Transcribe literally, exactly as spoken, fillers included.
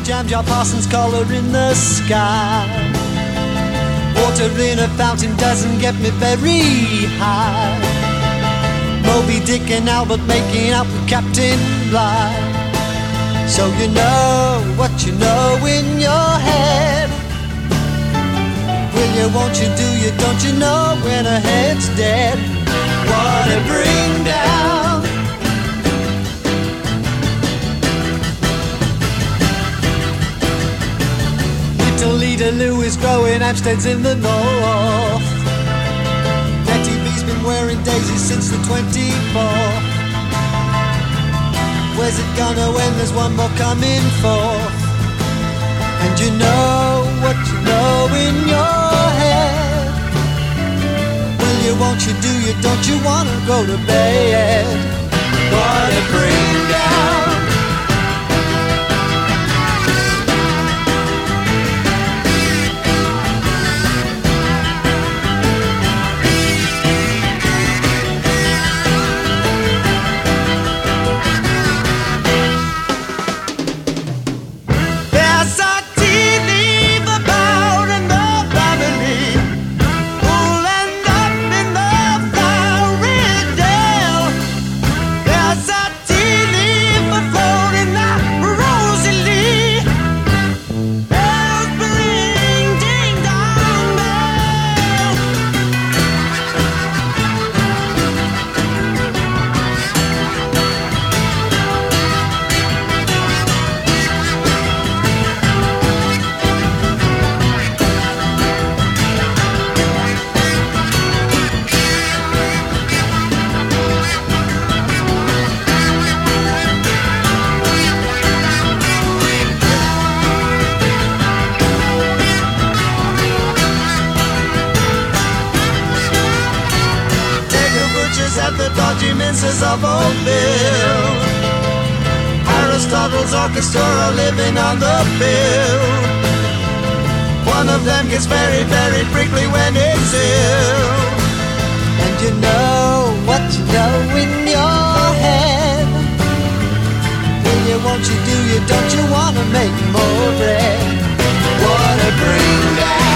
jam jar Parsons collar in the sky. Water in a fountain doesn't get me very high. Moby Dick and Albert making out with Captain Bligh. So you know what you know in your head. Will you, won't you, do you, don't you know when a head's dead? What a bring down. Little Leader Lou is growing Amsteads in the north. Betty B's been wearing daisies since the twenty-fourth. Where's it gonna end? There's one more coming forth. And you know what you know in your head. Will you, won't you, do you, don't you wanna go to bed? What a bring down. Of old Bill, Aristotle's orchestra are living on the bill. One of them gets very, very prickly when it's ill. And you know what you know in your head. Will you, won't you, do you, don't you wanna make more bread? What a bring down.